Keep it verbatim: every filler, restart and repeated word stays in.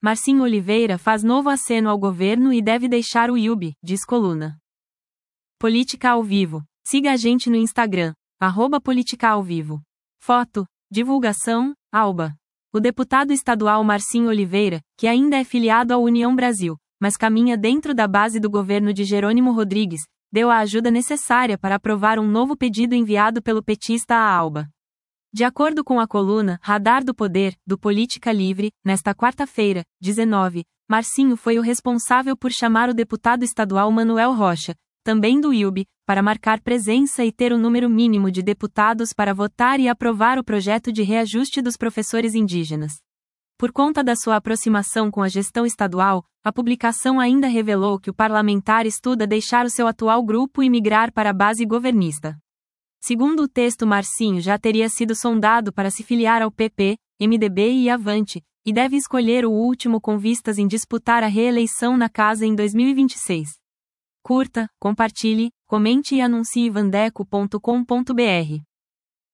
Marcinho Oliveira faz novo aceno ao governo e deve deixar o I U B, diz coluna. Política ao vivo. Siga a gente no Instagram, arroba Política ao Vivo. Foto, divulgação, Alba. O deputado estadual Marcinho Oliveira, que ainda é filiado à União Brasil, mas caminha dentro da base do governo de Jerônimo Rodrigues, deu a ajuda necessária para aprovar um novo pedido enviado pelo petista à Alba. De acordo com a coluna Radar do Poder, do Política Livre, nesta quarta-feira, dezenove, Marcinho foi o responsável por chamar o deputado estadual Manuel Rocha, também do I U B, para marcar presença e ter o número mínimo de deputados para votar e aprovar o projeto de reajuste dos professores indígenas. Por conta da sua aproximação com a gestão estadual, a publicação ainda revelou que o parlamentar estuda deixar o seu atual grupo e migrar para a base governista. Segundo o texto, Marcinho já teria sido sondado para se filiar ao P P, M D B e Avante, e deve escolher o último com vistas em disputar a reeleição na casa em dois mil e vinte e seis. Curta, compartilhe, comente e anuncie vandeco ponto com ponto br.